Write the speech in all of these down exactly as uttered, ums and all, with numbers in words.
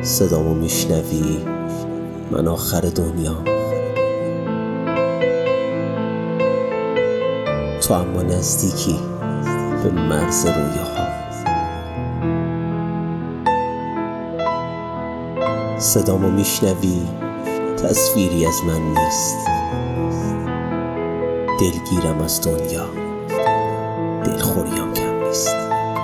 صدامو میشنوی؟ من آخر دنیا، تو اما نزدیکی به مرز رویاها. صدامو میشنوی؟ تصویری از من نیست، دلگیرم از دنیا، دلخوریم کم نیست.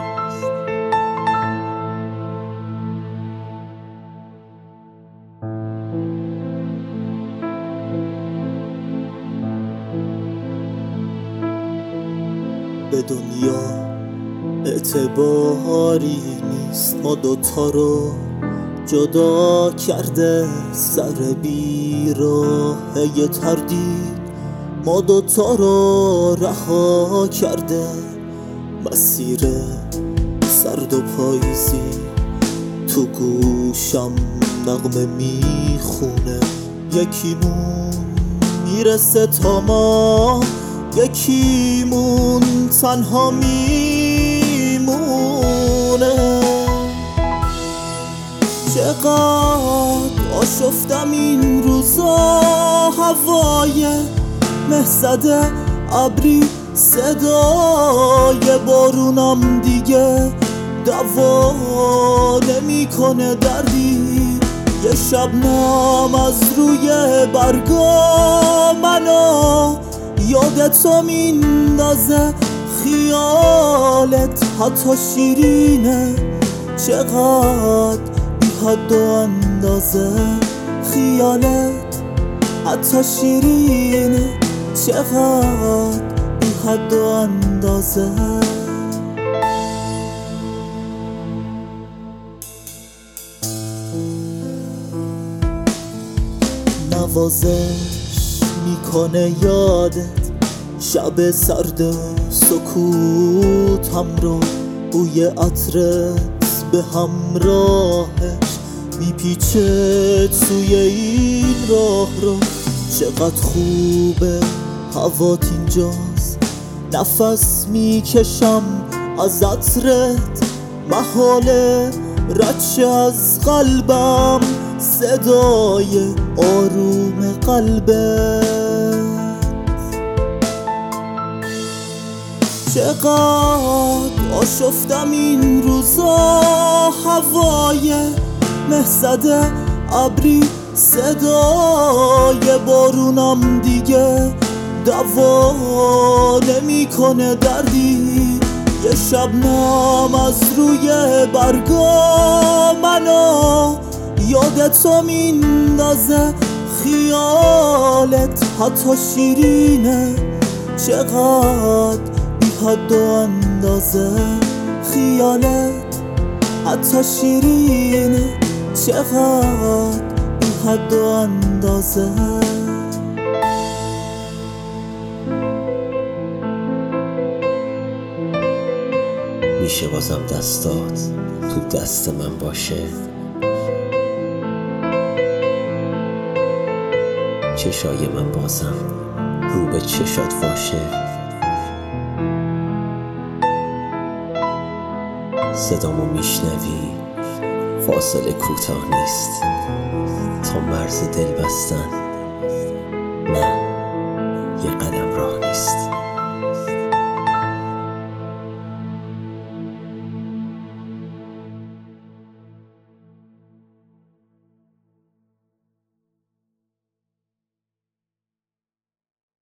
به دنیا اعتباری نیست، ما دوتا رو جدا کرده سر بیراه یه تردید، ما دوتا رو رها کرده مسیر سرد و پاییزی. تو گوشم نغمه میخونه، یکیمون میرسه تا ما، یکیمون تنها میمونه. چقدر آشفتم این روزا، هوای مه زده ابری، صدای بارونم دیگه دوا نمیکنه دردی. یه شبنم از روی برگا منو یادتو میندازه، خیالت حتی شیرینه، چقدر بی حد و اندازه. خیالت حتی شیرینه، چقدر بی حد و اندازه. نوازش میکنه یادت شب سرد سکوتم رو، بوی عطرت به همراهش میپیچه توی این راه رو. چقدر خوبه هوات اینجاست، نفس میکشم از عطرت، محاله ردشه از قلبم صدای آروم قلبت. چقدر آشفتم این روزا، هوای مه زده ابری، صدای بارونم دیگه دوا نمیکنه دردی. یه شبنم از روی برگا منو یادتو میندازه، خیالت حتی شیرینه، چقدر بی حد و اندازه. خیالت حتی شیرینه، چقدر بی حد و اندازه. میشه بازم دستات تو دست من باشه؟ چشای من بازم رو به چشات باشه؟ صدامو میشنوی؟ فاصله کوتاه نیست تا مرز دل بستن، نه یه قدم